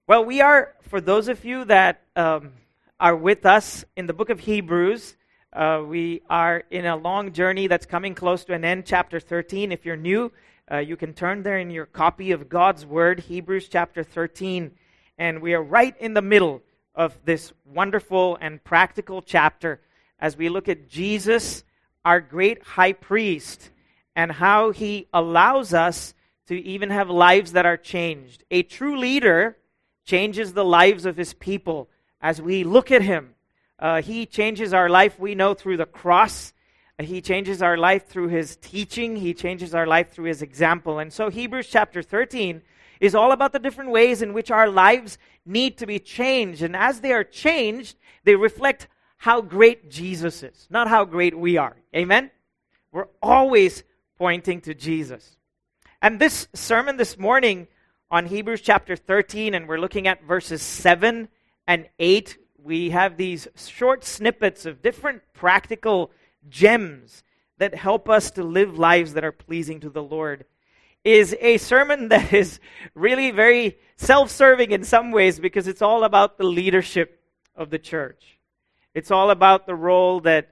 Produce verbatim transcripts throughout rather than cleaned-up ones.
Well, we are, for those of you that um, are with us in the book of Hebrews, uh, we are in a long journey that's coming close to an end, chapter thirteen. If you're new, uh, you can turn there in your copy of God's Word, Hebrews chapter thirteen. And we are right in the middle of this wonderful and practical chapter as we look at Jesus, our great high priest, and how he allows us to even have lives that are changed. A true leader changes the lives of his people as we look at him. Uh, he changes our life, we know, through the cross. He changes our life through his teaching. He changes our life through his example. And so Hebrews chapter thirteen is all about the different ways in which our lives need to be changed. And as they are changed, they reflect how great Jesus is, not how great we are. Amen? We're always pointing to Jesus. And this sermon this morning on Hebrews chapter thirteen, and we're looking at verses seven and eight. We have these short snippets of different practical gems that help us to live lives that are pleasing to the Lord. Is a sermon that is really very self-serving in some ways because it's all about the leadership of the church. It's all about the role that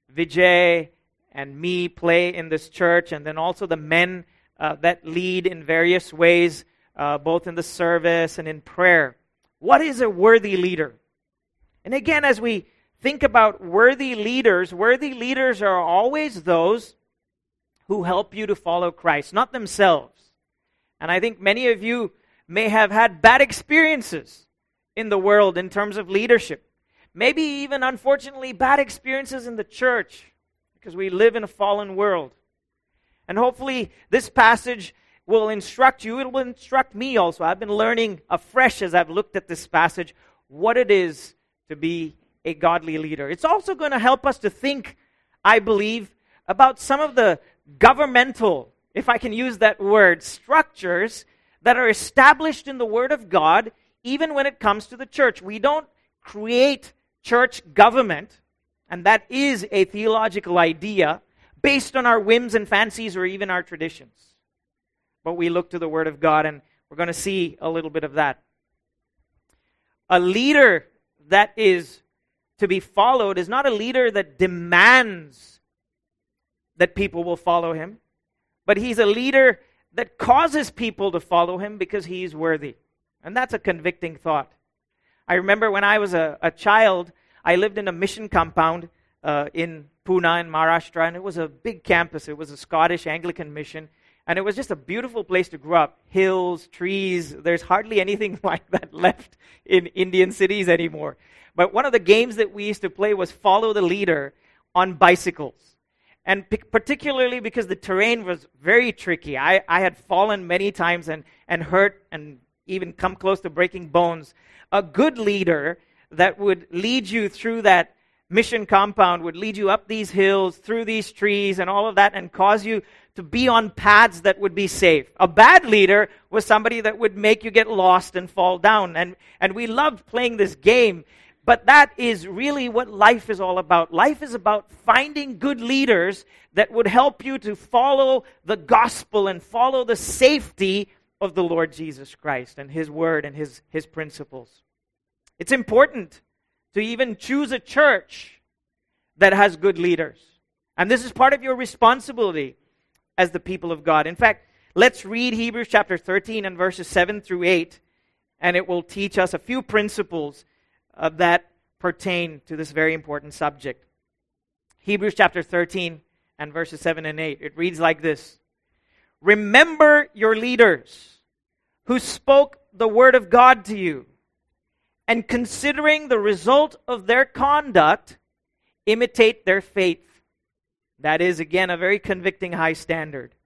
Vijay and me play in this church, and then also the men uh, that lead in various ways, Uh, both in the service and in prayer. What is a worthy leader? And again, as we think about worthy leaders, worthy leaders are always those who help you to follow Christ, not themselves. And I think many of you may have had bad experiences in the world in terms of leadership. Maybe even, unfortunately, bad experiences in the church because we live in a fallen world. And hopefully this passage will instruct you. It will instruct me also. I've been learning afresh as I've looked at this passage what it is to be a godly leader. It's also going to help us to think, I believe, about some of the governmental, if I can use that word, structures that are established in the Word of God, even when it comes to the church. We don't create church government, and that is a theological idea based on our whims and fancies or even our traditions. But we look to the Word of God, and we're going to see a little bit of that. A leader that is to be followed is not a leader that demands that people will follow him, but he's a leader that causes people to follow him because he's worthy. And that's a convicting thought. I remember when I was a, a child, I lived in a mission compound uh, in Pune in Maharashtra, and it was a big campus. It was a Scottish Anglican mission. And it was just a beautiful place to grow up. Hills, trees. There's hardly anything like that left in Indian cities anymore. But one of the games that we used to play was follow the leader on bicycles. And p- particularly because the terrain was very tricky. I, I had fallen many times and, and hurt and even come close to breaking bones. A good leader that would lead you through that mission compound would lead you up these hills, through these trees and all of that, and cause you to be on paths that would be safe. A bad leader was somebody that would make you get lost and fall down. And, and we loved playing this game, but that is really what life is all about. Life is about finding good leaders that would help you to follow the gospel and follow the safety of the Lord Jesus Christ and His Word and His, His principles. It's important to even choose a church that has good leaders. And this is part of your responsibility as the people of God. In fact, let's read Hebrews chapter thirteen and verses seven through eight, and it will teach us a few principles uh, that pertain to this very important subject. Hebrews chapter thirteen and verses seven and eight. It reads like this: Remember your leaders who spoke the word of God to you, and considering the result of their conduct, imitate their faith. That is, again, a very convicting high standard.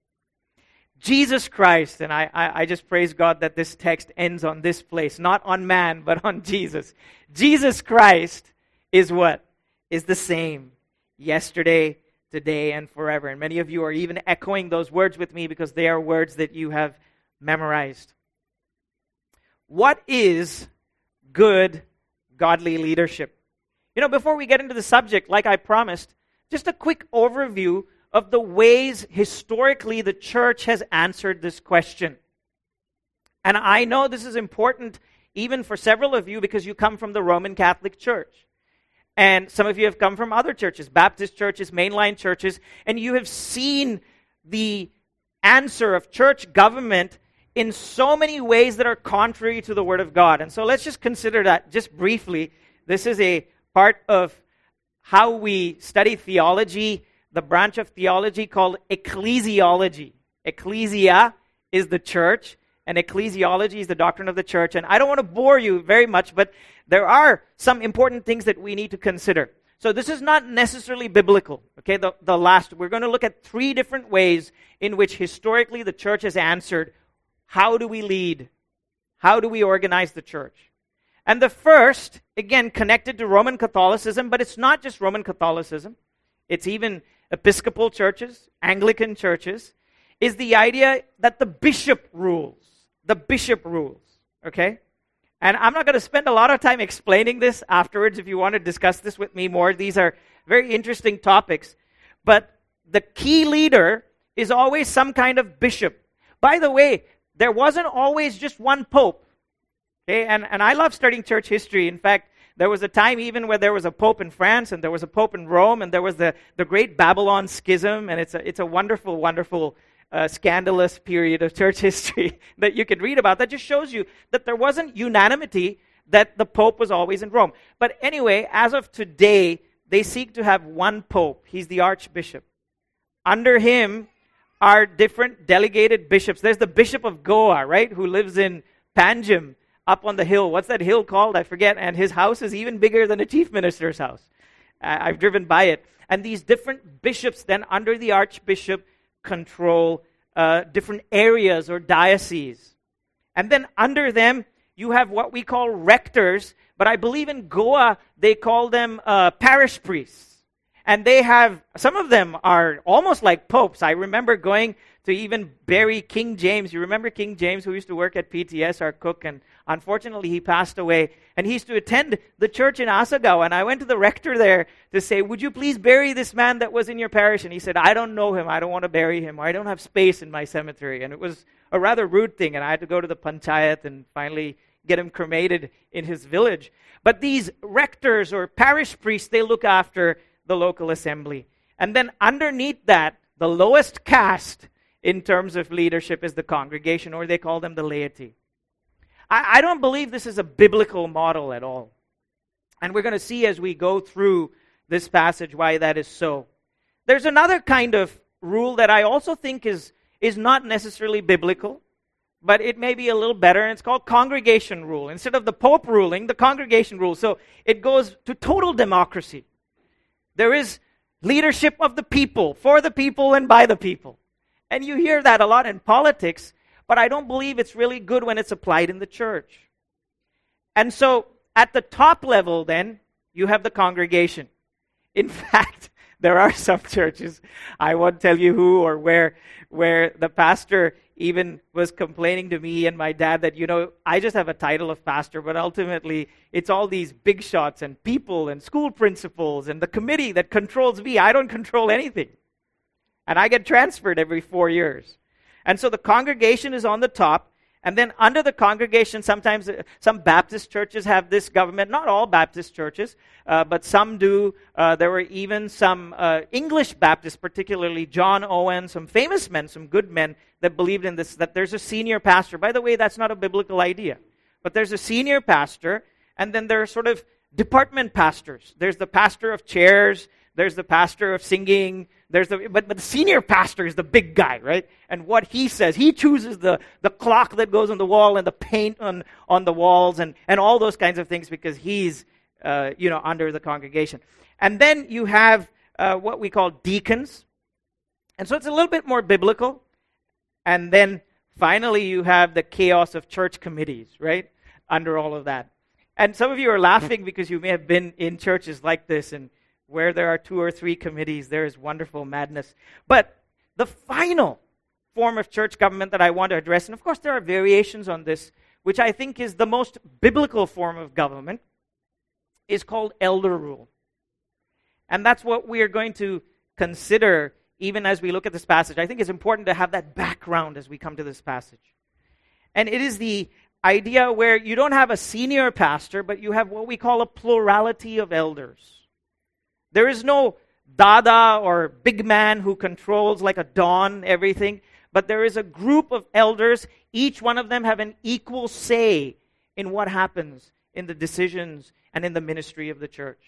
Jesus Christ, and I, I, I just praise God that this text ends on this place, not on man, but on Jesus. Jesus Christ is what? Is the same yesterday, today, and forever. And many of you are even echoing those words with me because they are words that you have memorized. What is good, godly leadership? You know, before we get into the subject, like I promised, just a quick overview of the ways historically the church has answered this question. And I know this is important even for several of you, because you come from the Roman Catholic Church. And some of you have come from other churches, Baptist churches, mainline churches, and you have seen the answer of church government in so many ways that are contrary to the Word of God. And so let's just consider that just briefly. This is a part of how we study theology, the branch of theology called ecclesiology. Ecclesia is the church, and ecclesiology is the doctrine of the church. And I don't want to bore you very much, but there are some important things that we need to consider. So this is not necessarily biblical. Okay, the, the last, we're going to look at three different ways in which historically the church has answered, how do we lead? How do we organize the church? And the first, again, connected to Roman Catholicism, but it's not just Roman Catholicism. It's even Episcopal churches, Anglican churches, is the idea that the bishop rules. The bishop rules, okay? And I'm not going to spend a lot of time explaining this afterwards if you want to discuss this with me more. These are very interesting topics. But the key leader is always some kind of bishop. By the way, there wasn't always just one pope. Okay, and, and I love studying church history. In fact, there was a time even where there was a pope in France, and there was a pope in Rome, and there was the, the great Babylon schism, and it's a, it's a wonderful, wonderful uh, scandalous period of church history that you can read about. That just shows you that there wasn't unanimity that the pope was always in Rome. But anyway, as of today, they seek to have one pope. He's the archbishop. Under him are different delegated bishops. There's the bishop of Goa, right, who lives in Panjim, up on the hill. What's that hill called? I forget. And his house is even bigger than a chief minister's house. I've driven by it. And these different bishops then under the archbishop control uh, different areas or dioceses. And then under them, you have what we call rectors. But I believe in Goa, they call them uh, parish priests. And they have, some of them are almost like popes. I remember going to even bury King James. You remember King James, who used to work at P T S, our cook, and unfortunately he passed away. And he used to attend the church in Asagawa. And I went to the rector there to say, would you please bury this man that was in your parish? And he said, I don't know him. I don't want to bury him. Or I don't have space in my cemetery. And it was a rather rude thing. And I had to go to the panchayat and finally get him cremated in his village. But these rectors or parish priests, they look after the local assembly. And then underneath that, the lowest caste in terms of leadership is the congregation, or they call them the laity. I, I don't believe this is a biblical model at all. And we're going to see as we go through this passage why that is so. There's another kind of rule that I also think is, is not necessarily biblical, but it may be a little better, and it's called congregation rule. Instead of the Pope ruling, the congregation rule. So it goes to total democracy. There is leadership of the people, for the people and by the people. And you hear that a lot in politics, but I don't believe it's really good when it's applied in the church. And so at the top level then, you have the congregation. In fact, there are some churches, I won't tell you who or where, where the pastor even was complaining to me and my dad that, you know, I just have a title of pastor, but ultimately it's all these big shots and people and school principals and the committee that controls me. I don't control anything. And I get transferred every four years. And so the congregation is on the top. And then under the congregation, sometimes uh, some Baptist churches have this government. Not all Baptist churches, uh, but some do. Uh, there were even some uh, English Baptists, particularly John Owen, some famous men, some good men that believed in this, that there's a senior pastor. By the way, that's not a biblical idea. But there's a senior pastor, and then there are sort of department pastors. There's the pastor of chairs. There's the pastor of singing. There's the but, but the senior pastor is the big guy, right? And what he says, he chooses the, the clock that goes on the wall and the paint on, on the walls and, and all those kinds of things because he's uh, you know under the congregation. And then you have uh, what we call deacons. And so it's a little bit more biblical. And then finally you have the chaos of church committees, right? Under all of that. And some of you are laughing because you may have been in churches like this and where there are two or three committees, there is wonderful madness. But the final form of church government that I want to address, and of course there are variations on this, which I think is the most biblical form of government, is called elder rule. And that's what we are going to consider even as we look at this passage. I think it's important to have that background as we come to this passage. And it is the idea where you don't have a senior pastor, but you have what we call a plurality of elders. There is no dada or big man who controls like a don everything, but there is a group of elders. Each one of them have an equal say in what happens in the decisions and in the ministry of the church.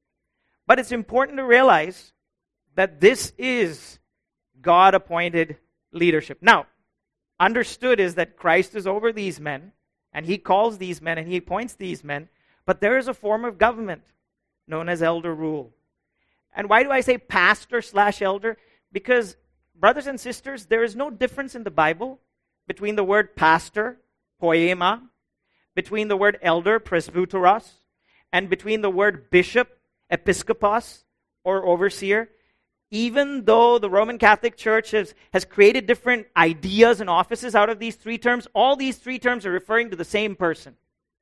But it's important to realize that this is God-appointed leadership. Now, understood is that Christ is over these men, and he calls these men, and he appoints these men, but there is a form of government known as elder rule. And why do I say pastor slash elder? Because, brothers and sisters, there is no difference in the Bible between the word pastor, poema, between the word elder, presbyteros, and between the word bishop, episkopos, or overseer. Even though the Roman Catholic Church has, has created different ideas and offices out of these three terms, all these three terms are referring to the same person,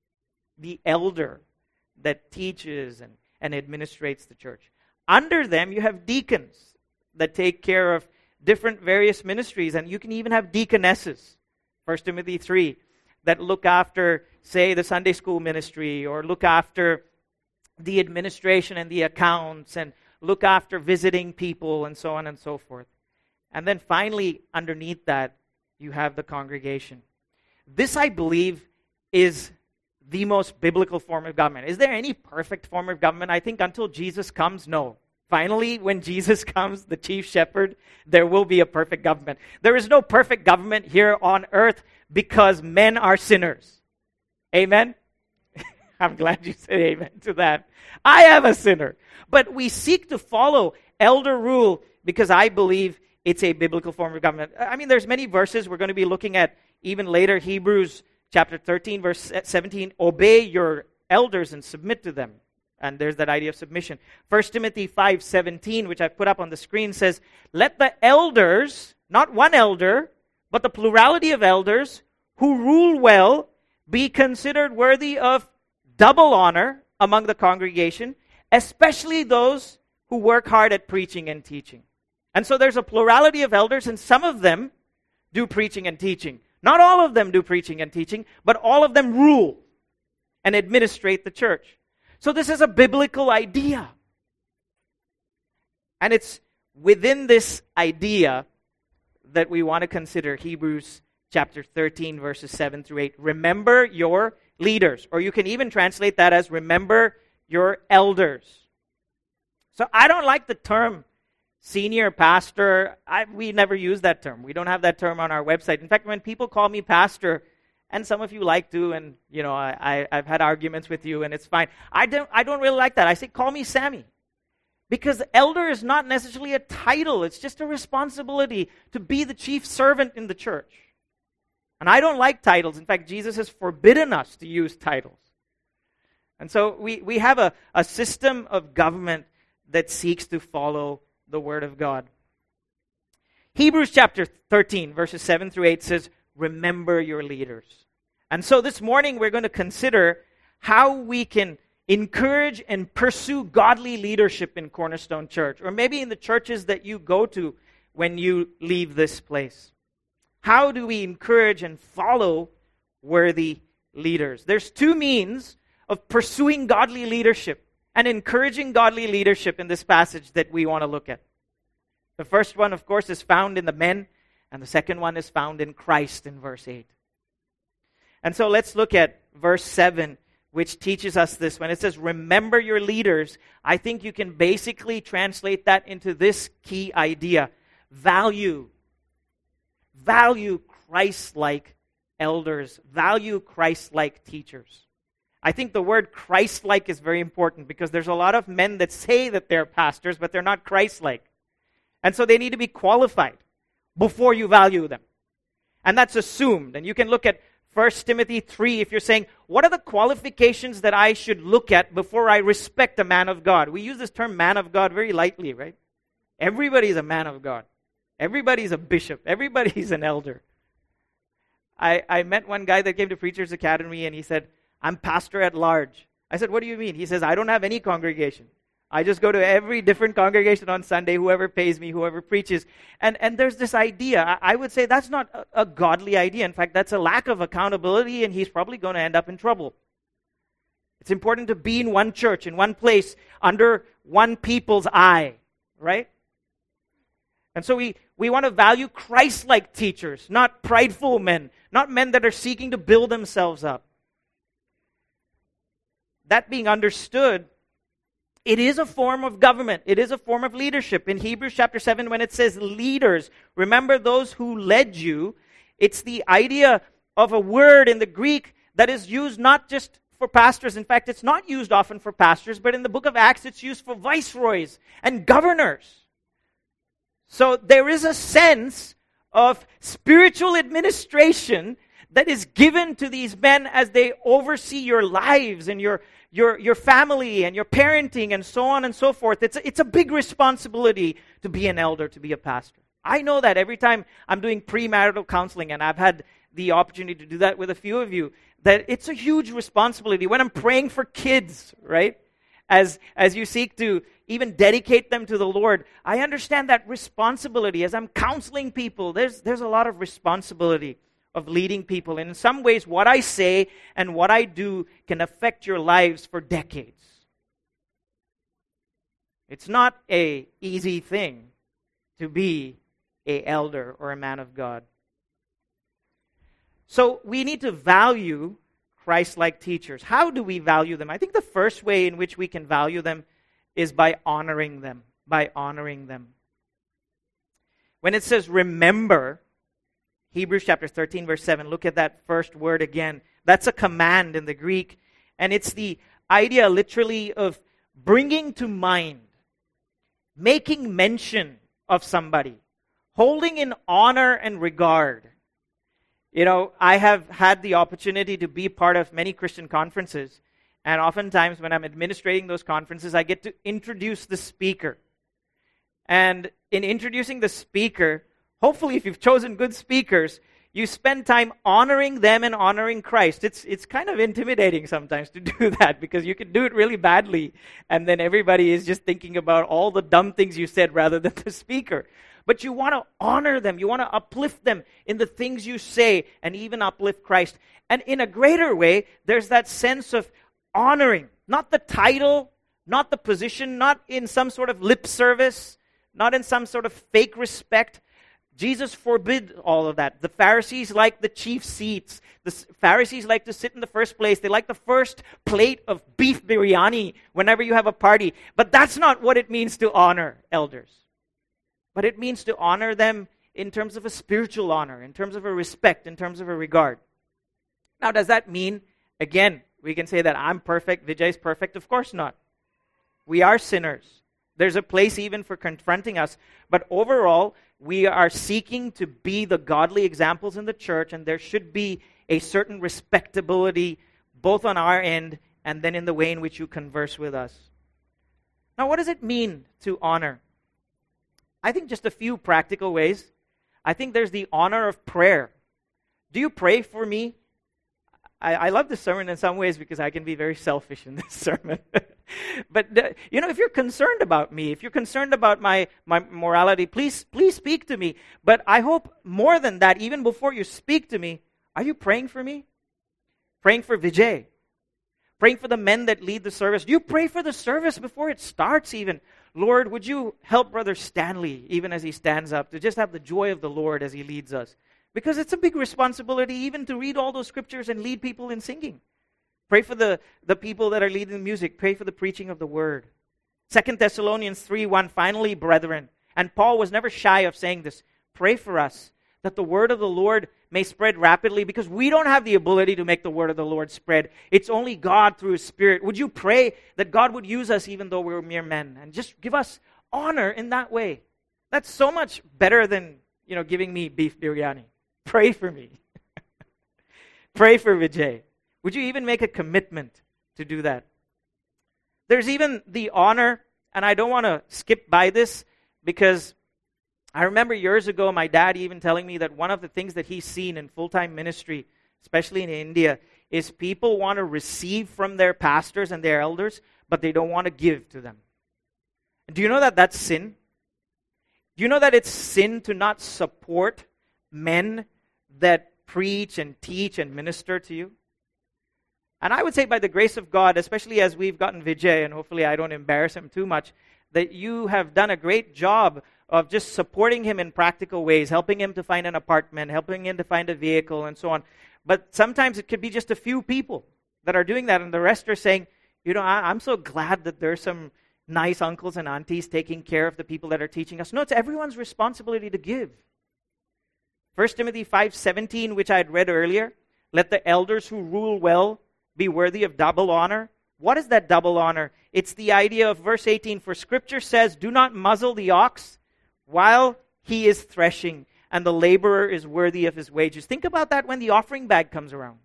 the elder that teaches and, and administrates the church. Under them, you have deacons that take care of different various ministries, and you can even have deaconesses, First Timothy three, that look after, say, the Sunday school ministry, or look after the administration and the accounts, and look after visiting people, and so on and so forth. And then finally, underneath that, you have the congregation. This, I believe, is the most biblical form of government. Is there any perfect form of government? I think until Jesus comes, no. Finally, when Jesus comes, the chief shepherd, there will be a perfect government. There is no perfect government here on earth because men are sinners. Amen? I'm glad you said amen to that. I am a sinner. But we seek to follow elder rule because I believe it's a biblical form of government. I mean, there's many verses we're going to be looking at even later. Hebrews chapter thirteen, verse seventeen, obey your elders and submit to them. And there's that idea of submission. First Timothy five seventeen, which I've put up on the screen, says, let the elders, not one elder, but the plurality of elders who rule well be considered worthy of double honor among the congregation, especially those who work hard at preaching and teaching. And so there's a plurality of elders, and some of them do preaching and teaching. Not all of them do preaching and teaching, but all of them rule and administrate the church. So this is a biblical idea. And it's within this idea that we want to consider Hebrews chapter thirteen, verses seven through eight. Remember your leaders, or you can even translate that as remember your elders. So I don't like the term senior pastor. I, we never use that term. We don't have that term on our website. In fact, when people call me pastor, and some of you like to, and you know, I, I, I've had arguments with you, and it's fine. I don't, I don't really like that. I say, call me Sammy. Because elder is not necessarily a title. It's just a responsibility to be the chief servant in the church. And I don't like titles. In fact, Jesus has forbidden us to use titles. And so we, we have a, a system of government that seeks to follow the Word of God. Hebrews chapter thirteen, verses seven through eight says, remember your leaders. And so this morning we're going to consider how we can encourage and pursue godly leadership in Cornerstone Church, or maybe in the churches that you go to when you leave this place. How do we encourage and follow worthy leaders? There's two means of pursuing godly leadership and encouraging godly leadership in this passage that we want to look at. The first one, of course, is found in the men, and the second one is found in Christ in verse eight. And so let's look at verse seven, which teaches us this. When it says, remember your leaders, I think you can basically translate that into this key idea. Value. Value Christ-like elders. Value Christ-like teachers. I think the word Christ-like is very important because there's a lot of men that say that they're pastors, but they're not Christ-like. And so they need to be qualified before you value them. And that's assumed. And you can look at First Timothy three if you're saying, what are the qualifications that I should look at before I respect a man of God? We use this term man of God very lightly, right? Everybody's a man of God. Everybody's a bishop. Everybody's an elder. I, I met one guy that came to Preacher's Academy and he said, I'm pastor at large. I said, what do you mean? He says, I don't have any congregation. I just go to every different congregation on Sunday, whoever pays me, whoever preaches. And, and there's this idea. I, I would say that's not a, a godly idea. In fact, that's a lack of accountability, and he's probably going to end up in trouble. It's important to be in one church, in one place, under one people's eye, right? And so we, we want to value Christ-like teachers, not prideful men, not men that are seeking to build themselves up. That being understood, it is a form of government. It is a form of leadership. In Hebrews chapter seven, when it says leaders, remember those who led you. It's the idea of a word in the Greek that is used not just for pastors. In fact, it's not used often for pastors, but in the book of Acts, it's used for viceroys and governors. So there is a sense of spiritual administration that is given to these men as they oversee your lives and your your your family and your parenting and so on and so forth. It's a, it's a big responsibility to be an elder, to be a pastor. I know that every time I'm doing premarital counseling, and I've had the opportunity to do that with a few of you, that it's a huge responsibility. When I'm praying for kids, right, as as you seek to even dedicate them to the Lord, I understand that responsibility. As I'm counseling people, there's there's a lot of responsibility of leading people. And in some ways, what I say and what I do can affect your lives for decades. It's not an easy thing to be an elder or a man of God. So we need to value Christ-like teachers. How do we value them? I think the first way in which we can value them is by honoring them. By honoring them. When it says remember, Hebrews chapter thirteen, verse seven, look at that first word again. That's a command in the Greek, and it's the idea literally of bringing to mind, making mention of somebody, holding in honor and regard. You know, I have had the opportunity to be part of many Christian conferences, and oftentimes when I'm administrating those conferences, I get to introduce the speaker. And in introducing the speaker, hopefully, if you've chosen good speakers, you spend time honoring them and honoring Christ. It's it's kind of intimidating sometimes to do that, because you can do it really badly, and then everybody is just thinking about all the dumb things you said rather than the speaker. But you want to honor them. You want to uplift them in the things you say, and even uplift Christ. And in a greater way, there's that sense of honoring. Not the title, not the position, not in some sort of lip service, not in some sort of fake respect. Jesus forbid all of that. The Pharisees like the chief seats. The Pharisees like to sit in the first place. They like the first plate of beef biryani whenever you have a party. But that's not what it means to honor elders. But it means to honor them in terms of a spiritual honor, in terms of a respect, in terms of a regard. Now, does that mean, again, we can say that I'm perfect, Vijay is perfect? Of course not. We are sinners. There's a place even for confronting us. But overall, we are seeking to be the godly examples in the church, and there should be a certain respectability both on our end and then in the way in which you converse with us. Now, what does it mean to honor? I think just a few practical ways. I think there's the honor of prayer. Do you pray for me? I, I love this sermon in some ways because I can be very selfish in this sermon. But, uh, you know, if you're concerned about me, if you're concerned about my, my morality, please, please speak to me. But I hope more than that, even before you speak to me, are you praying for me? Praying for Vijay? Praying for the men that lead the service? Do you pray for the service before it starts even? Lord, would you help Brother Stanley, even as he stands up, to just have the joy of the Lord as he leads us? Because it's a big responsibility even to read all those scriptures and lead people in singing. Pray for the, the people that are leading the music. Pray for the preaching of the word. Second Thessalonians three one, finally, brethren. And Paul was never shy of saying this. Pray for us that the word of the Lord may spread rapidly, because we don't have the ability to make the word of the Lord spread. It's only God through His Spirit. Would you pray that God would use us even though we're mere men, and just give us honor in that way? That's so much better than, you know, giving me beef biryani. Pray for me. Pray for Vijay. Would you even make a commitment to do that? There's even the honor, and I don't want to skip by this, because I remember years ago my dad even telling me that one of the things that he's seen in full-time ministry, especially in India, is people want to receive from their pastors and their elders, but they don't want to give to them. Do you know that that's sin? Do you know that it's sin to not support men that preach and teach and minister to you? And I would say by the grace of God, especially as we've gotten Vijay, and hopefully I don't embarrass him too much, that you have done a great job of just supporting him in practical ways, helping him to find an apartment, helping him to find a vehicle, and so on. But sometimes it could be just a few people that are doing that, and the rest are saying, you know, I, I'm so glad that there's some nice uncles and aunties taking care of the people that are teaching us. No, it's everyone's responsibility to give. First Timothy five seventeen, which I had read earlier, let the elders who rule well be worthy of double honor. What is that double honor? It's the idea of verse eighteen, for Scripture says, do not muzzle the ox while he is threshing, and the laborer is worthy of his wages. Think about that when the offering bag comes around.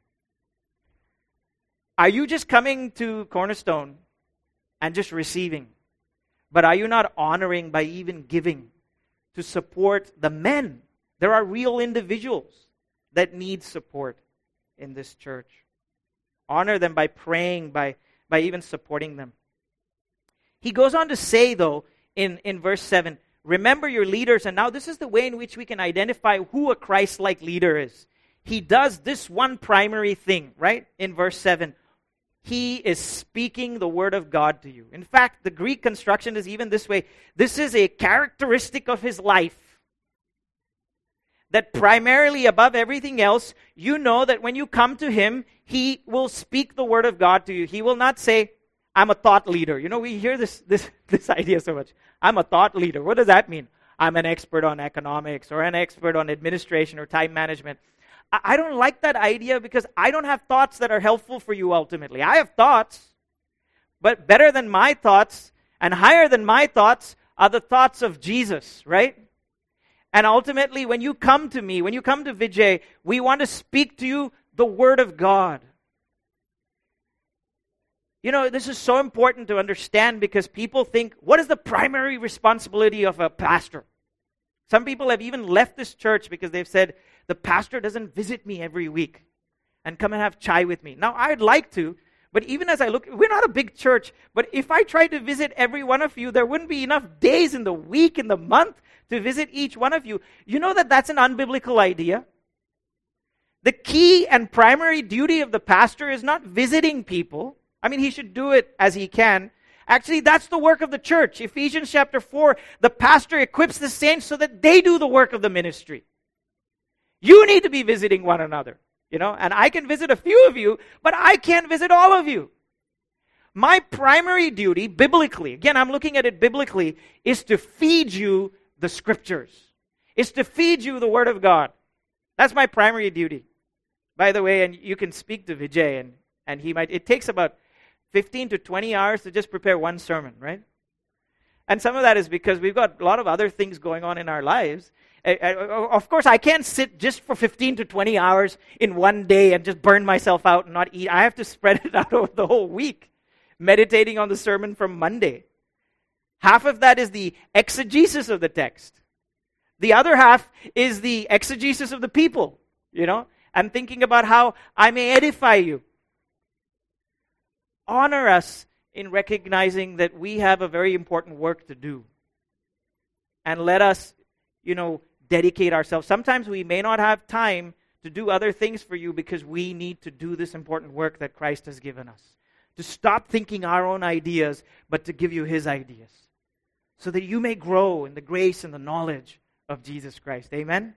Are you just coming to Cornerstone and just receiving? But are you not honoring by even giving to support the men? There are real individuals that need support in this church. Honor them by praying, by, by even supporting them. He goes on to say, though, in, in verse seven, remember your leaders. And now this is the way in which we can identify who a Christ-like leader is. He does this one primary thing, right? In verse seven. He is speaking the word of God to you. In fact, the Greek construction is even this way. This is a characteristic of his life. That primarily above everything else, you know that when you come to him, he will speak the word of God to you. He will not say, I'm a thought leader. You know, we hear this, this, this idea so much. I'm a thought leader. What does that mean? I'm an expert on economics or an expert on administration or time management. I, I don't like that idea because I don't have thoughts that are helpful for you ultimately. I have thoughts, but better than my thoughts and higher than my thoughts are the thoughts of Jesus, right? And ultimately, when you come to me, when you come to Vijay, we want to speak to you the Word of God. You know, this is so important to understand because people think, what is the primary responsibility of a pastor? Some people have even left this church because they've said, the pastor doesn't visit me every week and come and have chai with me. Now, I'd like to, but even as I look, we're not a big church, but if I tried to visit every one of you, there wouldn't be enough days in the week, in the month, to visit each one of you. You know that that's an unbiblical idea? The key and primary duty of the pastor is not visiting people. I mean, he should do it as he can. Actually, that's the work of the church. Ephesians chapter four, the pastor equips the saints so that they do the work of the ministry. You need to be visiting one another, you know, and I can visit a few of you, but I can't visit all of you. My primary duty, biblically, again, I'm looking at it biblically, is to feed you the Scriptures. Is to feed you the Word of God. That's my primary duty. By the way, and you can speak to Vijay, and, and he might, it takes about fifteen to twenty hours to just prepare one sermon, right? And some of that is because we've got a lot of other things going on in our lives. Uh, uh, of course, I can't sit just for fifteen to twenty hours in one day and just burn myself out and not eat. I have to spread it out over the whole week, meditating on the sermon from Monday. Half of that is the exegesis of the text. The other half is the exegesis of the people, you know. I'm thinking about how I may edify you. Honor us in recognizing that we have a very important work to do. And let us, you know, dedicate ourselves. Sometimes we may not have time to do other things for you because we need to do this important work that Christ has given us. To stop thinking our own ideas, but to give you His ideas. So that you may grow in the grace and the knowledge of Jesus Christ. Amen?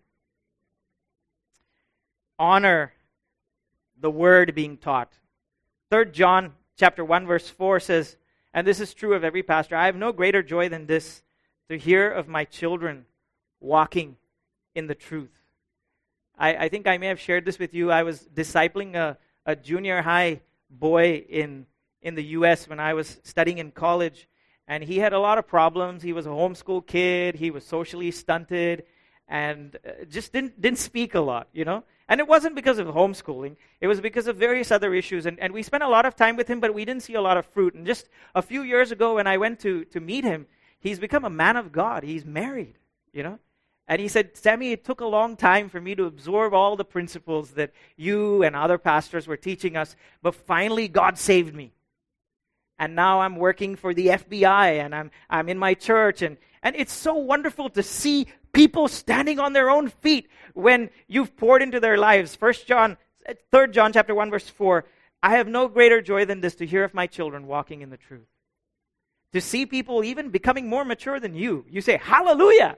Honor the word being taught. Third John chapter one verse four says, and this is true of every pastor, I have no greater joy than this, to hear of my children walking in the truth. I, I think I may have shared this with you. I was discipling a, a junior high boy in, in the U S when I was studying in college. And he had a lot of problems. He was a homeschool kid. He was socially stunted and just didn't didn't speak a lot, you know. And it wasn't because of homeschooling. It was because of various other issues. And, and we spent a lot of time with him, but we didn't see a lot of fruit. And just a few years ago when I went to, to meet him, he's become a man of God. He's married, you know. And he said, Sammy, it took a long time for me to absorb all the principles that you and other pastors were teaching us, but finally God saved me. and now I'm working for the F B I, and I'm I'm in my church, and, and it's so wonderful to see people standing on their own feet when you've poured into their lives. First John, Third John chapter one, verse four, I have no greater joy than this, to hear of my children walking in the truth. To see people even becoming more mature than you. You say, hallelujah!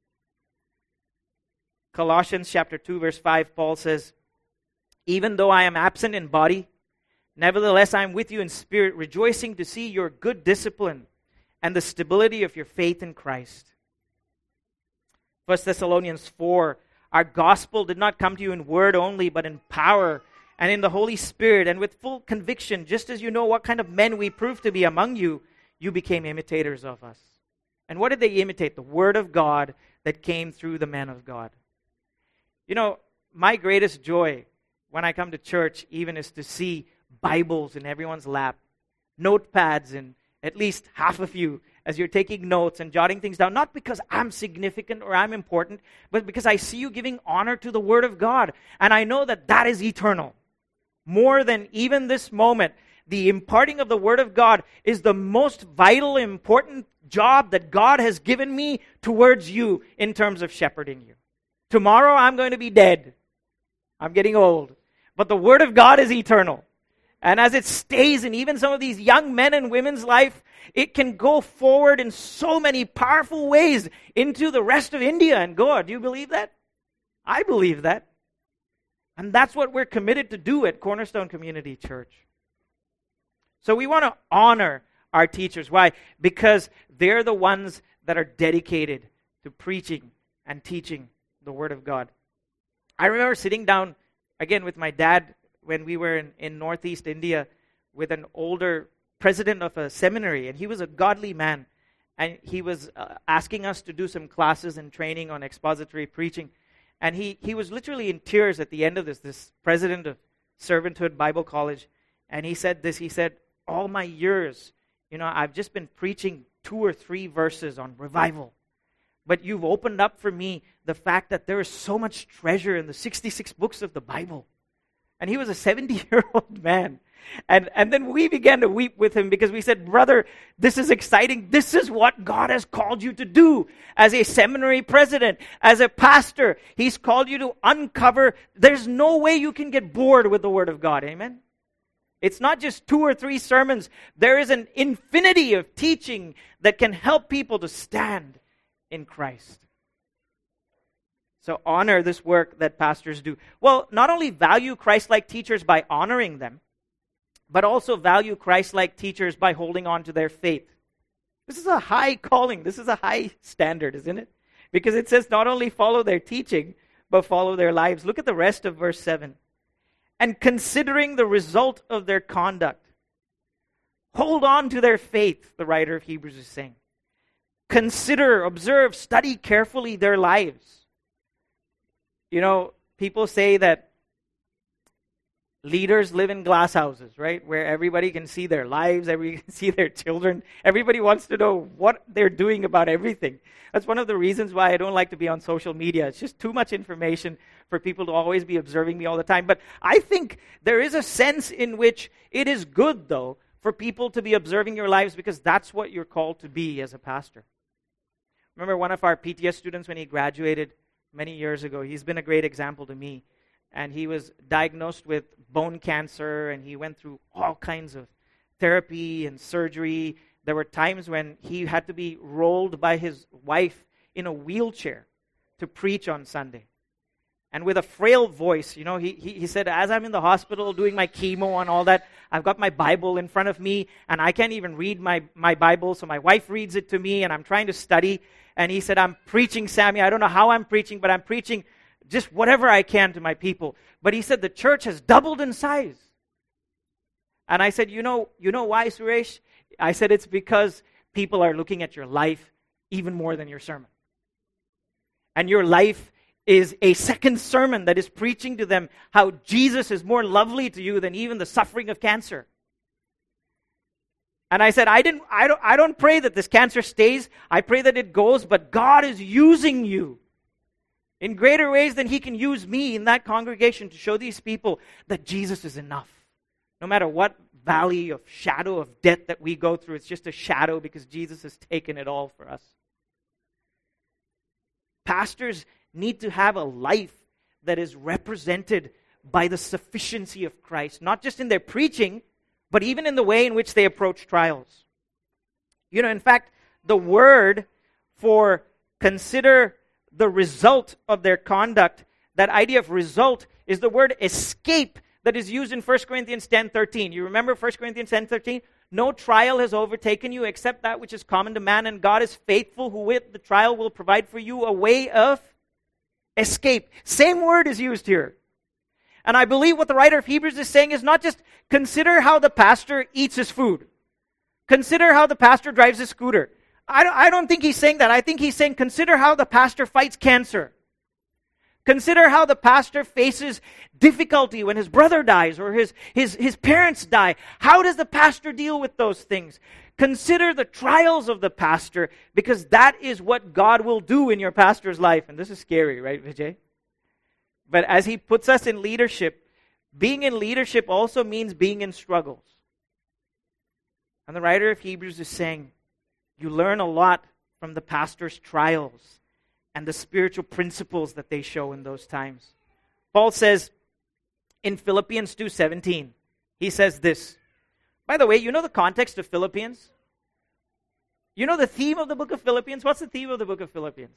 Colossians chapter two, verse five, Paul says, even though I am absent in body, nevertheless I am with you in spirit, rejoicing to see your good discipline and the stability of your faith in Christ. First Thessalonians four, our gospel did not come to you in word only, but in power and in the Holy Spirit and with full conviction, just as you know what kind of men we proved to be among you, you became imitators of us. And what did they imitate? The word of God that came through the men of God. You know, my greatest joy when I come to church even is to see Bibles in everyone's lap, notepads in at least half of you as you're taking notes and jotting things down, not because I'm significant or I'm important, but because I see you giving honor to the Word of God. And I know that that is eternal. More than even this moment, the imparting of the Word of God is the most vital, important job that God has given me towards you in terms of shepherding you. Tomorrow I'm going to be dead. I'm getting old. But the Word of God is eternal. And as it stays in even some of these young men and women's life, it can go forward in so many powerful ways into the rest of India and Goa. Do you believe that? I believe that. And that's what we're committed to do at Cornerstone Community Church. So we want to honor our teachers. Why? Because they're the ones that are dedicated to preaching and teaching the Word of God. I remember sitting down, again, with my dad when we were in, in Northeast India with an older president of a seminary, and he was a godly man, and he was uh, asking us to do some classes and training on expository preaching, and he, he was literally in tears at the end of this, this president of Servanthood Bible College, and he said this, he said, all my years, you know, I've just been preaching two or three verses on revival, but you've opened up for me the fact that there is so much treasure in the sixty-six books of the Bible. And he was a seventy-year-old man. And, and then we began to weep with him because we said, brother, this is exciting. This is what God has called you to do as a seminary president, as a pastor. He's called you to uncover. There's no way you can get bored with the Word of God. Amen? It's not just two or three sermons. There is an infinity of teaching that can help people to stand in Christ. So honor this work that pastors do. Well, not only value Christ-like teachers by honoring them, but also value Christ-like teachers by holding on to their faith. This is a high calling. This is a high standard, isn't it? Because it says not only follow their teaching, but follow their lives. Look at the rest of verse seven. And considering the result of their conduct, hold on to their faith, the writer of Hebrews is saying. Consider, observe, study carefully their lives. You know, people say that leaders live in glass houses, right? Where everybody can see their lives, everybody can see their children. Everybody wants to know what they're doing about everything. That's one of the reasons why I don't like to be on social media. It's just too much information for people to always be observing me all the time. But I think there is a sense in which it is good, though, for people to be observing your lives because that's what you're called to be as a pastor. Remember one of our P T S students when he graduated many years ago, he's been a great example to me. And he was diagnosed with bone cancer, and he went through all kinds of therapy and surgery. There were times when he had to be rolled by his wife in a wheelchair to preach on Sunday. And with a frail voice, you know, he, he, he said, as I'm in the hospital doing my chemo and all that, I've got my Bible in front of me, and I can't even read my, my Bible, so my wife reads it to me, and I'm trying to study. And he said, I'm preaching, Sammy. I don't know how I'm preaching, but I'm preaching just whatever I can to my people. But he said, the church has doubled in size. And I said, you know, you know why, Suresh? I said, it's because people are looking at your life even more than your sermon. And your life is a second sermon that is preaching to them how Jesus is more lovely to you than even the suffering of cancer. And I said, I didn't, I don't, I don't pray that this cancer stays. I pray that it goes, but God is using you in greater ways than He can use me in that congregation to show these people that Jesus is enough. No matter what valley of shadow of death that we go through, it's just a shadow because Jesus has taken it all for us. Pastors need to have a life that is represented by the sufficiency of Christ, not just in their preaching, but even in the way in which they approach trials. You know, in fact, the word for consider the result of their conduct, that idea of result, is the word escape that is used in First Corinthians ten thirteen. You remember First Corinthians ten thirteen? No trial has overtaken you except that which is common to man, and God is faithful, who with the trial will provide for you a way of escape. Same word is used here. And I believe what the writer of Hebrews is saying is not just consider how the pastor eats his food. Consider how the pastor drives his scooter. I don't, I don't think he's saying that. I think he's saying consider how the pastor fights cancer. Consider how the pastor faces difficulty when his brother dies or his, his, his parents die. How does the pastor deal with those things? Consider the trials of the pastor, because that is what God will do in your pastor's life. And this is scary, right, Vijay? But as he puts us in leadership, being in leadership also means being in struggles. And the writer of Hebrews is saying, you learn a lot from the pastor's trials and the spiritual principles that they show in those times. Paul says in Philippians two seventeen, he says this. By the way, you know the context of Philippians? You know the theme of the book of Philippians? What's the theme of the book of Philippians?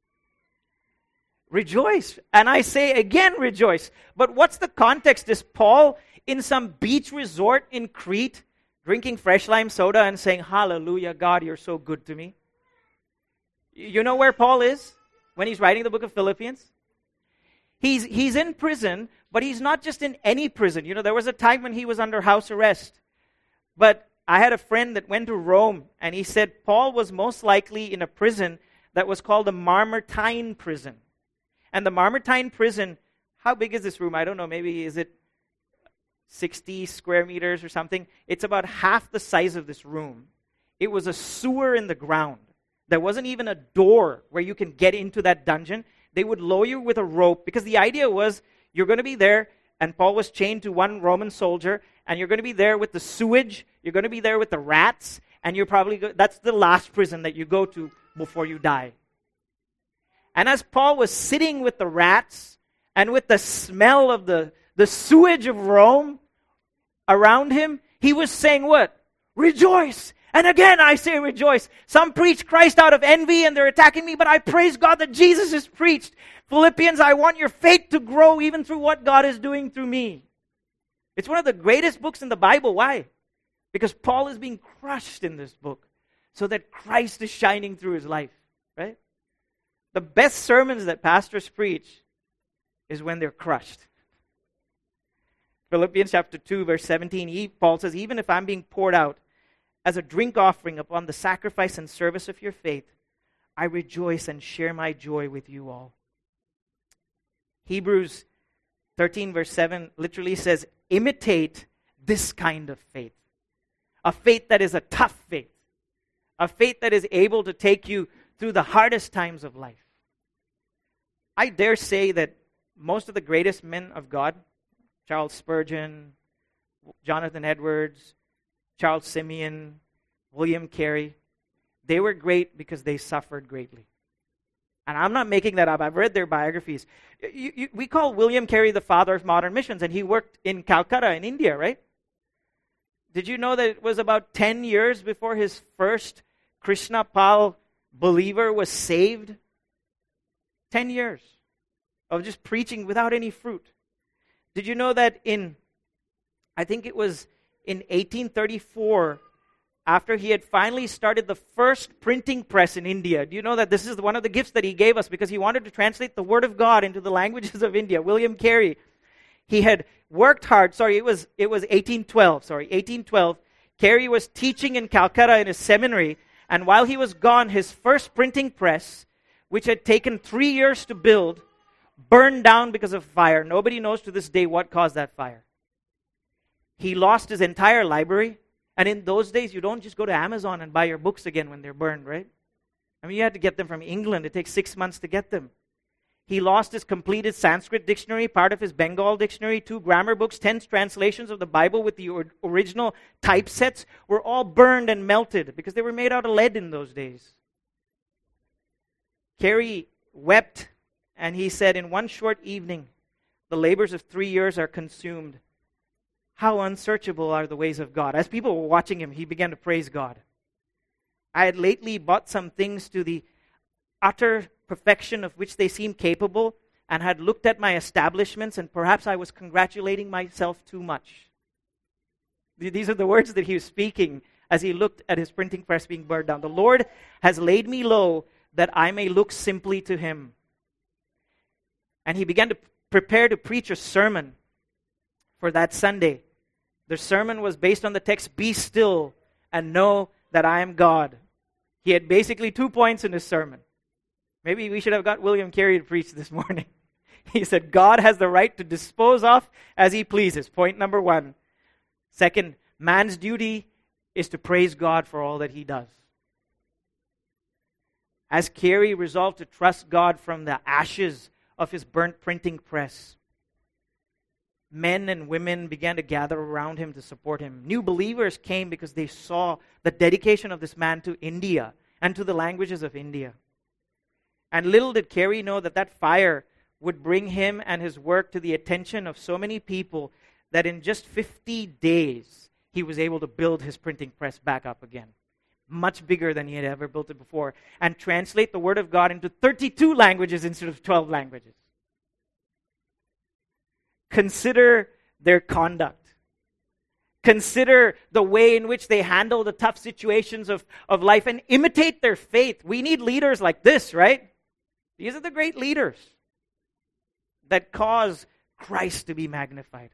Rejoice. And I say again, rejoice. But what's the context? Is Paul in some beach resort in Crete, drinking fresh lime soda and saying, hallelujah, God, you're so good to me? You know where Paul is when he's writing the book of Philippians? He's, he's in prison, but he's not just in any prison. You know, there was a time when he was under house arrest. But I had a friend that went to Rome, and he said Paul was most likely in a prison that was called the Mamertine prison. And the Mamertine prison, how big is this room? I don't know, maybe is it sixty square meters or something? It's about half the size of this room. It was a sewer in the ground. There wasn't even a door where you can get into that dungeon. They would lower you with a rope, because the idea was you're going to be there, and Paul was chained to one Roman soldier, and you're going to be there with the sewage, you're going to be there with the rats, and you're probably, go- that's the last prison that you go to before you die. And as Paul was sitting with the rats, and with the smell of the, the sewage of Rome around him, he was saying what? Rejoice! And again, I say rejoice. Some preach Christ out of envy and they're attacking me, but I praise God that Jesus is preached. Philippians, I want your faith to grow even through what God is doing through me. It's one of the greatest books in the Bible. Why? Because Paul is being crushed in this book so that Christ is shining through his life, right? The best sermons that pastors preach is when they're crushed. Philippians chapter two, verse seventeen, he, Paul says, even if I'm being poured out as a drink offering upon the sacrifice and service of your faith, I rejoice and share my joy with you all. Hebrews thirteen verse seven literally says, imitate this kind of faith. A faith that is a tough faith. A faith that is able to take you through the hardest times of life. I dare say that most of the greatest men of God, Charles Spurgeon, Jonathan Edwards, Charles Simeon, William Carey, they were great because they suffered greatly. And I'm not making that up. I've read their biographies. You, you, we call William Carey the father of modern missions, and he worked in Calcutta in India, right? Did you know that it was about ten years before his first Krishna Pal believer was saved? Ten years of just preaching without any fruit. Did you know that in, I think it was in eighteen thirty-four, after he had finally started the first printing press in India. Do you know that this is one of the gifts that he gave us because he wanted to translate the Word of God into the languages of India? William Carey, he had worked hard. Sorry, it was it was eighteen twelve. Sorry, eighteen twelve. Carey was teaching in Calcutta in a seminary, and while he was gone, his first printing press, which had taken three years to build, burned down because of fire. Nobody knows to this day what caused that fire. He lost his entire library. And in those days, you don't just go to Amazon and buy your books again when they're burned, right? I mean, you had to get them from England. It takes six months to get them. He lost his completed Sanskrit dictionary, part of his Bengal dictionary, two grammar books, ten translations of the Bible with the or- original typesets were all burned and melted because they were made out of lead in those days. Carey wept, and he said, in one short evening, the labors of three years are consumed. How unsearchable are the ways of God. As people were watching him, he began to praise God. I had lately bought some things to the utter perfection of which they seemed capable, and had looked at my establishments, and perhaps I was congratulating myself too much. These are the words that he was speaking as he looked at his printing press being burned down. The Lord has laid me low that I may look simply to him. And he began to prepare to preach a sermon for that Sunday. The sermon was based on the text, "Be still and know that I am God." He had basically two points in his sermon. Maybe we should have got William Carey to preach this morning. He said, God has the right to dispose of as he pleases. Point number one. Second, man's duty is to praise God for all that he does. As Carey resolved to trust God from the ashes of his burnt printing press, men and women began to gather around him to support him. New believers came because they saw the dedication of this man to India and to the languages of India. And little did Carey know that that fire would bring him and his work to the attention of so many people that in just fifty days, he was able to build his printing press back up again. Much bigger than he had ever built it before. And translate the Word of God into thirty-two languages instead of twelve languages. Consider their conduct. Consider the way in which they handle the tough situations of, of life and imitate their faith. We need leaders like this, right? These are the great leaders that cause Christ to be magnified.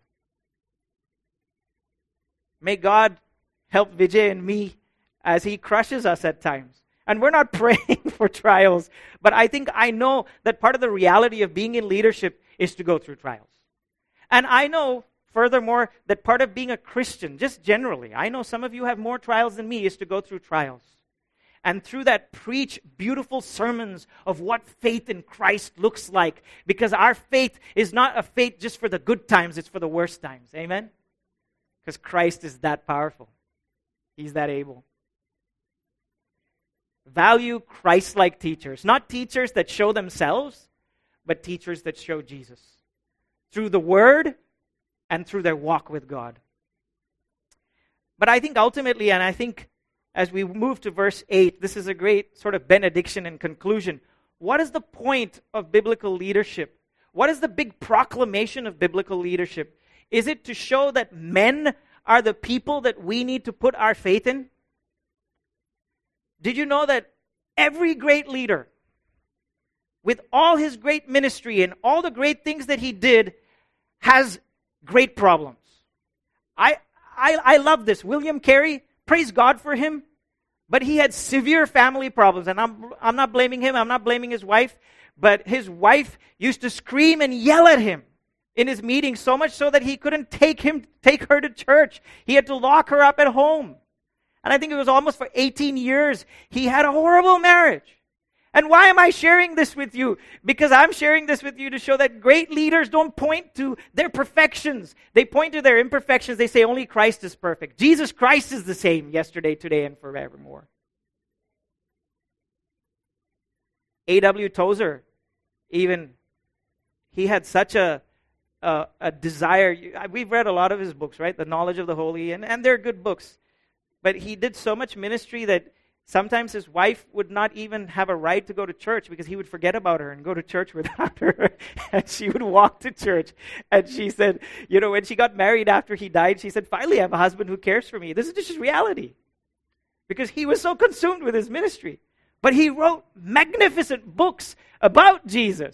May God help Vijay and me as he crushes us at times. And we're not praying for trials, but I think I know that part of the reality of being in leadership is to go through trials. And I know, furthermore, that part of being a Christian, just generally, I know some of you have more trials than me, is to go through trials. And through that, preach beautiful sermons of what faith in Christ looks like. Because our faith is not a faith just for the good times, it's for the worst times. Amen? Because Christ is that powerful. He's that able. Value Christ-like teachers. Not teachers that show themselves, but teachers that show Jesus. Through the Word and through their walk with God. But I think ultimately, and I think as we move to verse eight, this is a great sort of benediction and conclusion. What is the point of biblical leadership? What is the big proclamation of biblical leadership? Is it to show that men are the people that we need to put our faith in? Did you know that every great leader, with all his great ministry and all the great things that he did, has great problems? I, I, I love this. William Carey, praise God for him, but he had severe family problems. And I'm, I'm not blaming him. I'm not blaming his wife. But his wife used to scream and yell at him in his meetings, so much so that he couldn't take him, take her to church. He had to lock her up at home. And I think it was almost for eighteen years, he had a horrible marriage. And why am I sharing this with you? Because I'm sharing this with you to show that great leaders don't point to their perfections. They point to their imperfections. They say only Christ is perfect. Jesus Christ is the same yesterday, today, and forevermore. A W Tozer, even, he had such a, a, a desire. We've read a lot of his books, right? The Knowledge of the Holy, and, and they're good books. But he did so much ministry that sometimes his wife would not even have a right to go to church because he would forget about her and go to church without her. And she would walk to church. And she said, you know, when she got married after he died, she said, finally I have a husband who cares for me. This is just reality. Because he was so consumed with his ministry. But he wrote magnificent books about Jesus.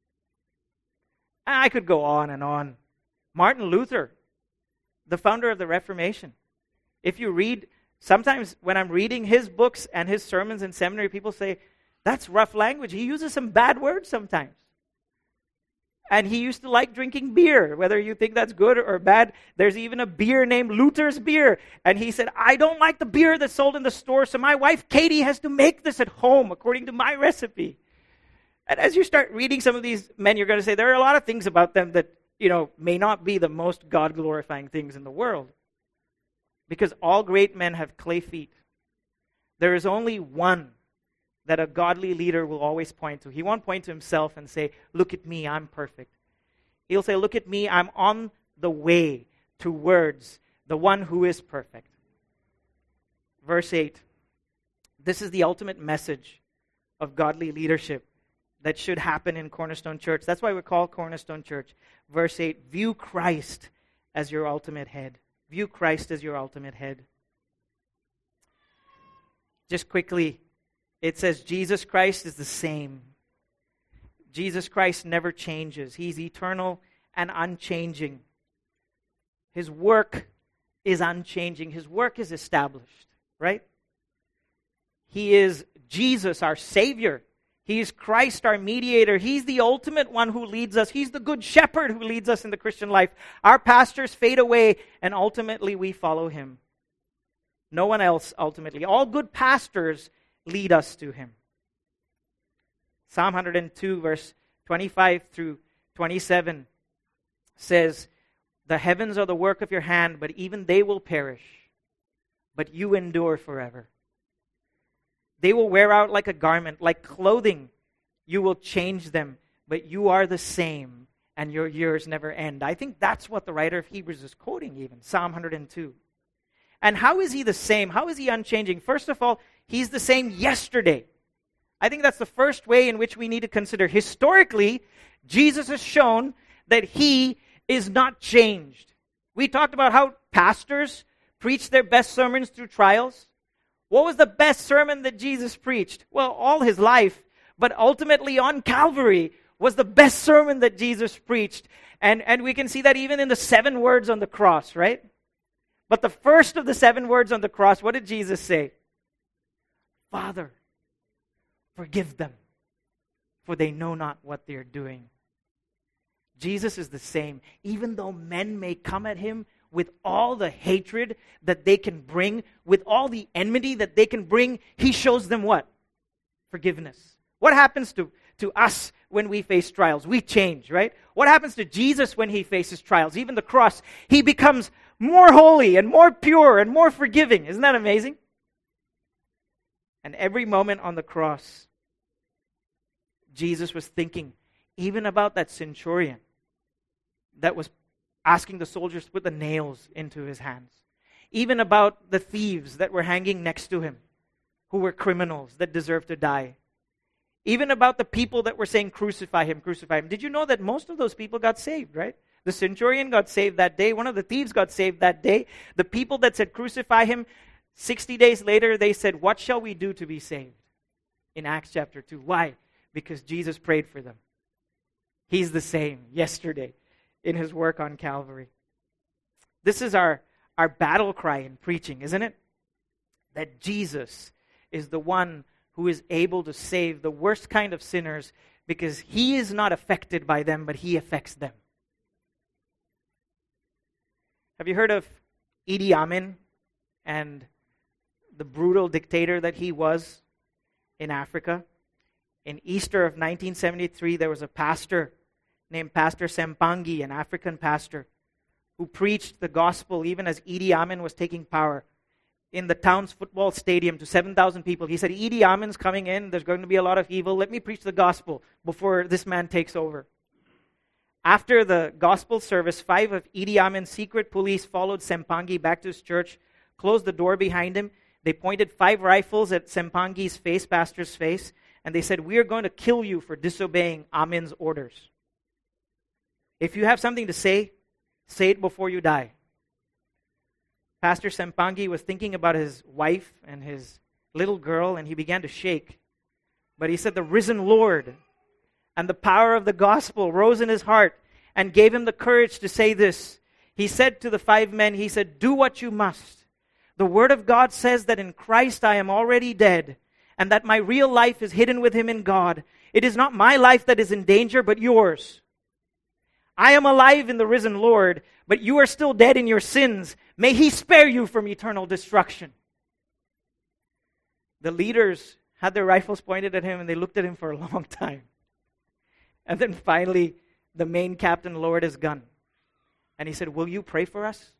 I could go on and on. Martin Luther, the founder of the Reformation. If you read, sometimes when I'm reading his books and his sermons in seminary, people say, that's rough language. He uses some bad words sometimes. And he used to like drinking beer, whether you think that's good or bad. There's even a beer named Luther's beer. And he said, I don't like the beer that's sold in the store, so my wife Katie has to make this at home according to my recipe. And as you start reading some of these men, you're going to say there are a lot of things about them that, you know, may not be the most God-glorifying things in the world. Because all great men have clay feet. There is only one that a godly leader will always point to. He won't point to himself and say, look at me, I'm perfect. He'll say, look at me, I'm on the way towards the one who is perfect. Verse eight. This is the ultimate message of godly leadership that should happen in Cornerstone Church. That's why we call Cornerstone Church. Verse eight, view Christ as your ultimate head. View Christ as your ultimate head. Just quickly, it says Jesus Christ is the same. Jesus Christ never changes. He's eternal and unchanging. His work is unchanging. His work is established, right? He is Jesus, our Savior. He is Christ, our mediator. He's the ultimate one who leads us. He's the good shepherd who leads us in the Christian life. Our pastors fade away, and ultimately we follow him. No one else, ultimately. All good pastors lead us to him. Psalm one hundred two, verse twenty-five through twenty-seven says, the heavens are the work of your hand, but even they will perish. But you endure forever. They will wear out like a garment, like clothing. You will change them, but you are the same, and your years never end. I think that's what the writer of Hebrews is quoting even, Psalm one hundred two. And how is he the same? How is he unchanging? First of all, he's the same yesterday. I think that's the first way in which we need to consider. Historically, Jesus has shown that he is not changed. We talked about how pastors preach their best sermons through trials. What was the best sermon that Jesus preached? Well, all his life, but ultimately on Calvary was the best sermon that Jesus preached. And, and we can see that even in the seven words on the cross, right? But the first of the seven words on the cross, what did Jesus say? Father, forgive them, for they know not what they're doing. Jesus is the same. Even though men may come at him with all the hatred that they can bring, with all the enmity that they can bring, he shows them what? Forgiveness. What happens to, to us when we face trials? We change, right? What happens to Jesus when he faces trials? Even the cross, he becomes more holy and more pure and more forgiving. Isn't that amazing? And every moment on the cross, Jesus was thinking even about that centurion that was asking the soldiers to put the nails into his hands. Even about the thieves that were hanging next to him, who were criminals that deserved to die. Even about the people that were saying, crucify him, crucify him. Did you know that most of those people got saved, right? The centurion got saved that day. One of the thieves got saved that day. The people that said, crucify him, sixty days later, they said, what shall we do to be saved? In Acts chapter two. Why? Because Jesus prayed for them. He's the same yesterday in his work on Calvary. This is our, our battle cry in preaching, isn't it? That Jesus is the one who is able to save the worst kind of sinners because he is not affected by them, but he affects them. Have you heard of Idi Amin and the brutal dictator that he was in Africa? In Easter of nineteen seventy-three, there was a pastor named Pastor Sempangi, an African pastor, who preached the gospel even as Idi Amin was taking power in the town's football stadium to seven thousand people. He said, Idi Amin's coming in, there's going to be a lot of evil, let me preach the gospel before this man takes over. After the gospel service, five of Idi Amin's secret police followed Sempangi back to his church, closed the door behind him. They pointed five rifles at Sempangi's face, pastor's face, and they said, we are going to kill you for disobeying Amin's orders. If you have something to say, say it before you die. Pastor Sempangi was thinking about his wife and his little girl, and he began to shake. But he said, the risen Lord and the power of the gospel rose in his heart and gave him the courage to say this. He said to the five men, he said, do what you must. The word of God says that in Christ I am already dead, and that my real life is hidden with him in God. It is not my life that is in danger, but yours. I am alive in the risen Lord, but you are still dead in your sins. May he spare you from eternal destruction. The leaders had their rifles pointed at him, and they looked at him for a long time. And then finally, the main captain lowered his gun. And he said, will you pray for us?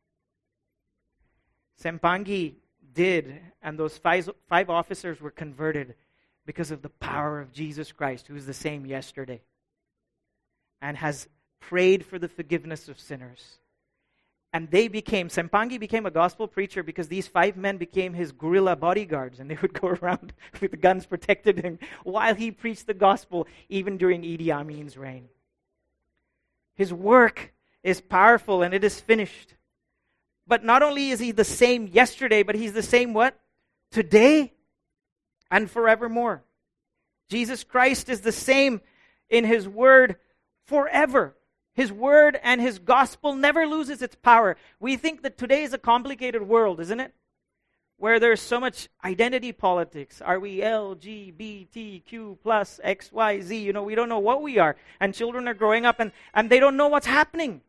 Sempangi did, and those five, five officers were converted because of the power of Jesus Christ, who is the same yesterday, and has prayed for the forgiveness of sinners. And they became, Sempangi became a gospel preacher because these five men became his guerrilla bodyguards, and they would go around with guns protecting him while he preached the gospel, even during Idi Amin's reign. His work is powerful, and it is finished. But not only is he the same yesterday, but he's the same what? Today and forevermore. Jesus Christ is the same in his word forever. His word and his gospel never loses its power. We think that today is a complicated world, isn't it? Where there's so much identity politics. Are we L G B T Q plus X Y Z? You know, we don't know what we are. And children are growing up and, and they don't know what's happening.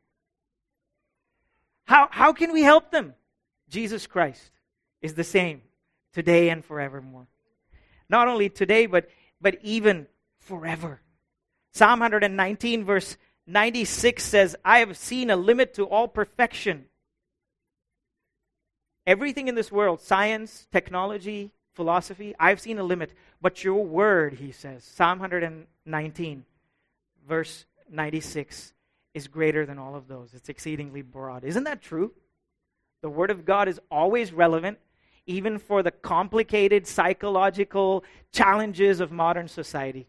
How, how can we help them? Jesus Christ is the same today and forevermore. Not only today, but, but even forever. Psalm one nineteen verse ninety-six says, I have seen a limit to all perfection. Everything in this world, science, technology, philosophy, I've seen a limit. But your word, he says, Psalm one nineteen, verse ninety-six, is greater than all of those. It's exceedingly broad. Isn't that true? The word of God is always relevant, even for the complicated psychological challenges of modern society.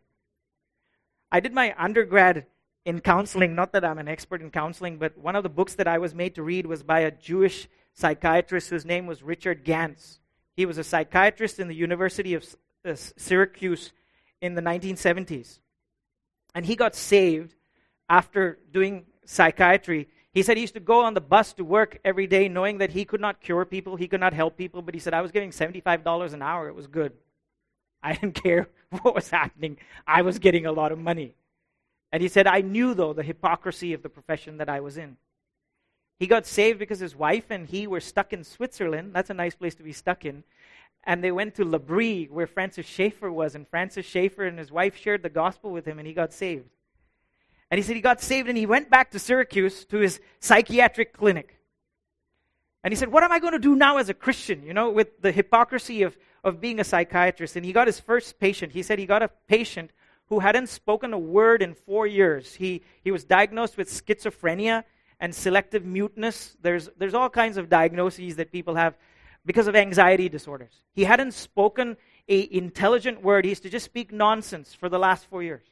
I did my undergrad in counseling, not that I'm an expert in counseling, but one of the books that I was made to read was by a Jewish psychiatrist whose name was Richard Gans. He was a psychiatrist in the University of Syracuse in the nineteen seventies. And he got saved after doing psychiatry. He said he used to go on the bus to work every day knowing that he could not cure people, he could not help people, but he said, I was getting seventy-five dollars an hour. It was good. I didn't care what was happening. I was getting a lot of money. And he said, I knew, though, the hypocrisy of the profession that I was in. He got saved because his wife and he were stuck in Switzerland. That's a nice place to be stuck in. And they went to L'Abri, where Francis Schaeffer was. And Francis Schaeffer and his wife shared the gospel with him, and he got saved. And he said he got saved, and he went back to Syracuse to his psychiatric clinic. And he said, what am I going to do now as a Christian, you know, with the hypocrisy of, of being a psychiatrist? And he got his first patient. He said he got a patient who hadn't spoken a word in four years. He he was diagnosed with schizophrenia and selective muteness. There's, there's all kinds of diagnoses that people have because of anxiety disorders. He hadn't spoken an intelligent word. He used to just speak nonsense for the last four years.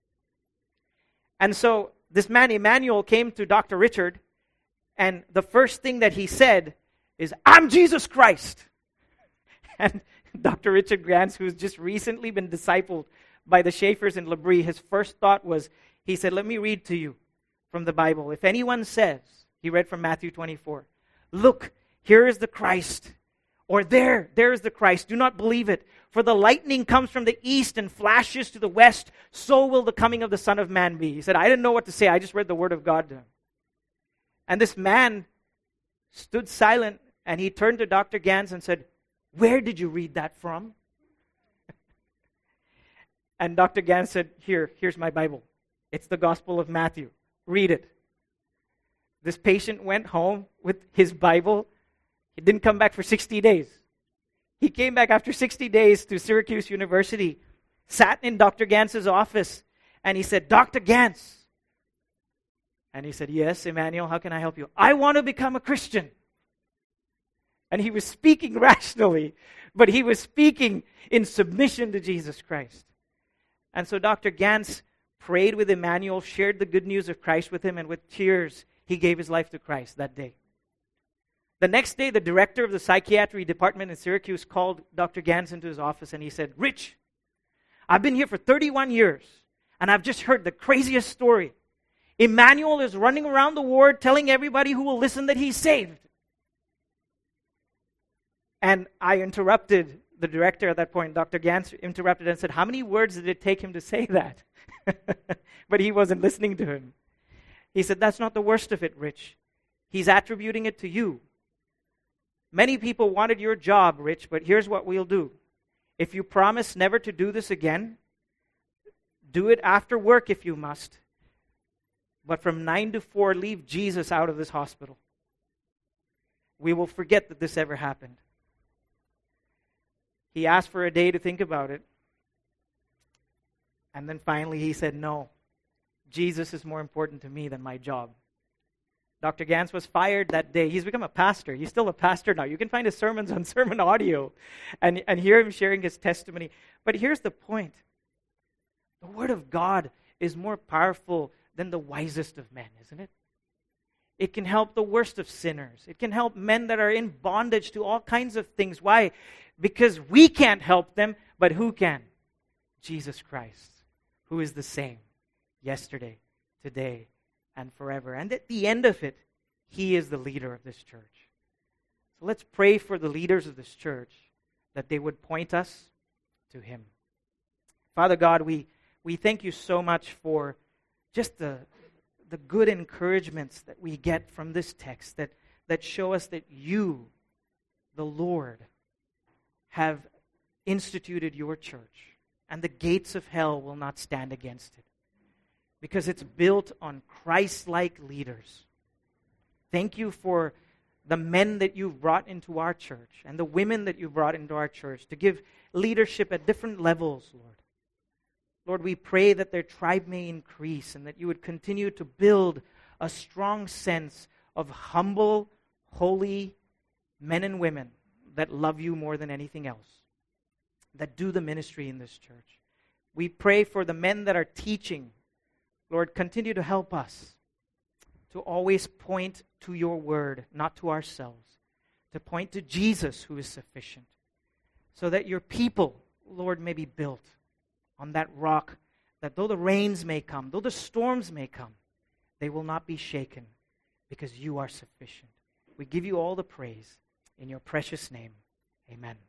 And so this man, Emmanuel, came to Doctor Richard, and the first thing that he said is, I'm Jesus Christ. And Doctor Richard Gans, who's just recently been discipled by the Schaeffers in L'Abri, his first thought was, he said, let me read to you from the Bible. If anyone says, he read from Matthew twenty-four, look, here is the Christ, or there, there is the Christ, do not believe it. For the lightning comes from the east and flashes to the west, so will the coming of the Son of Man be. He said, I didn't know what to say, I just read the word of God to him. And this man stood silent, and he turned to Doctor Gans and said, where did you read that from? And Doctor Gans said, here, here's my Bible. It's the Gospel of Matthew. Read it. This patient went home with his Bible. He didn't come back for sixty days. He came back after sixty days to Syracuse University, sat in Doctor Gans's office, and he said, Doctor Gans. And he said, yes, Emmanuel, how can I help you? I want to become a Christian. And he was speaking rationally, but he was speaking in submission to Jesus Christ. And so Doctor Gans prayed with Emmanuel, shared the good news of Christ with him, and with tears, he gave his life to Christ that day. The next day, the director of the psychiatry department in Syracuse called Doctor Gans into his office, and he said, Rich, I've been here for thirty-one years, and I've just heard the craziest story. Emmanuel is running around the ward telling everybody who will listen that he's saved. And I interrupted the director at that point. Doctor Gans interrupted and said, how many words did it take him to say that? But he wasn't listening to him. He said, that's not the worst of it, Rich. He's attributing it to you. Many people wanted your job, Rich, but here's what we'll do. If you promise never to do this again, Do it after work if you must. But from nine to four, leave Jesus out of this hospital. We will forget that this ever happened. He asked for a day to think about it. And then finally he said, no, Jesus is more important to me than my job. Doctor Gans was fired that day. He's become a pastor. He's still a pastor now. You can find his sermons on Sermon Audio and, and hear him sharing his testimony. But here's the point. The Word of God is more powerful than the wisest of men, isn't it? It can help the worst of sinners. It can help men that are in bondage to all kinds of things. Why? Because we can't help them, but who can? Jesus Christ, who is the same yesterday, today, and forever. And at the end of it, He is the leader of this church. So let's pray for the leaders of this church that they would point us to Him. Father God, we, we thank You so much for just the, the good encouragements that we get from this text that, that show us that You, the Lord, have instituted Your church, and the gates of hell will not stand against it, because it's built on Christ-like leaders. Thank You for the men that You've brought into our church and the women that You've brought into our church to give leadership at different levels, Lord. Lord, we pray that their tribe may increase and that You would continue to build a strong sense of humble, holy men and women that love You more than anything else, that do the ministry in this church. We pray for the men that are teaching. Lord, continue to help us to always point to Your word, not to ourselves, to point to Jesus who is sufficient, so that Your people, Lord, may be built on that rock, that though the rains may come, though the storms may come, they will not be shaken, because You are sufficient. We give You all the praise in Your precious name. Amen.